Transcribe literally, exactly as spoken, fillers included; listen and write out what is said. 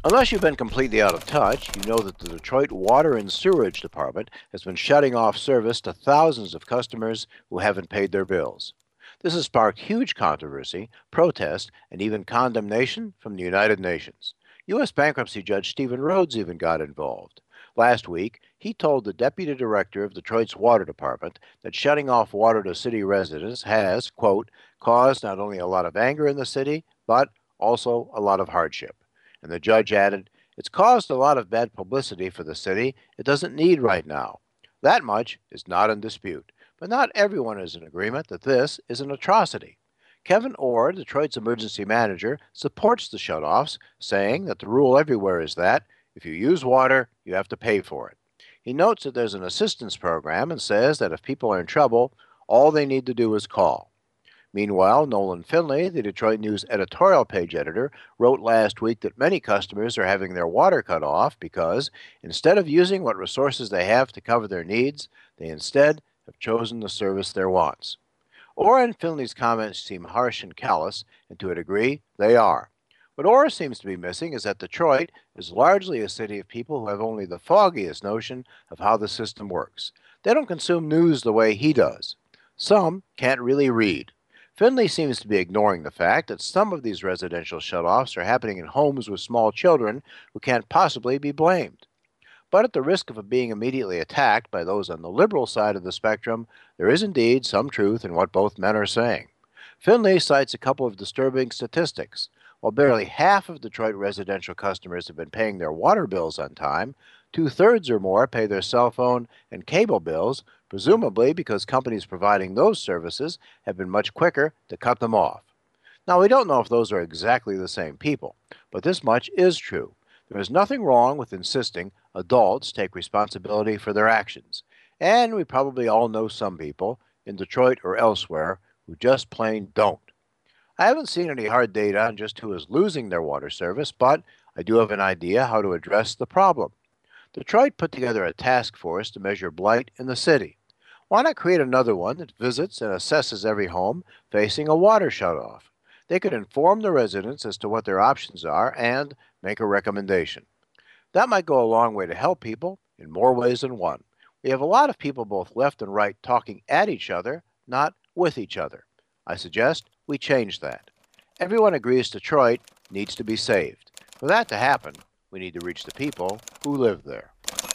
Unless you've been completely out of touch, you know that the Detroit Water and Sewerage Department has been shutting off service to thousands of customers who haven't paid their bills. This has sparked huge controversy, protest, and even condemnation from the United Nations. U S bankruptcy judge Stephen Rhodes even got involved. Last week, he told the deputy director of Detroit's water department that shutting off water to city residents has, quote, caused not only a lot of anger in the city, but also a lot of hardship. And the judge added, it's caused a lot of bad publicity for the city it doesn't need right now. That much is not in dispute, but not everyone is in agreement that this is an atrocity. Kevin Orr, Detroit's emergency manager, supports the shutoffs, saying that the rule everywhere is that if you use water, you have to pay for it. He notes that there's an assistance program and says that if people are in trouble, all they need to do is call. Meanwhile, Nolan Finley, the Detroit News editorial page editor, wrote last week that many customers are having their water cut off because, instead of using what resources they have to cover their needs, they instead have chosen to service their wants. Orr and Finley's comments seem harsh and callous, and to a degree, they are. What Orr seems to be missing is that Detroit is largely a city of people who have only the foggiest notion of how the system works. They don't consume news the way he does. Some can't really read. Finley seems to be ignoring the fact that some of these residential shutoffs are happening in homes with small children who can't possibly be blamed. But at the risk of being immediately attacked by those on the liberal side of the spectrum, there is indeed some truth in what both men are saying. Finley cites a couple of disturbing statistics. While barely half of Detroit residential customers have been paying their water bills on time, two-thirds or more pay their cell phone and cable bills, presumably because companies providing those services have been much quicker to cut them off. Now, we don't know if those are exactly the same people, but this much is true. There is nothing wrong with insisting adults take responsibility for their actions, and we probably all know some people, in Detroit or elsewhere, who just plain don't. I haven't seen any hard data on just who is losing their water service, but I do have an idea how to address the problem. Detroit put together a task force to measure blight in the city. Why not create another one that visits and assesses every home facing a water shutoff? They could inform the residents as to what their options are and make a recommendation. That might go a long way to help people in more ways than one. We have a lot of people both left and right talking at each other, not with each other. I suggest we change that. Everyone agrees Detroit needs to be saved. For that to happen, we need to reach the people who live there.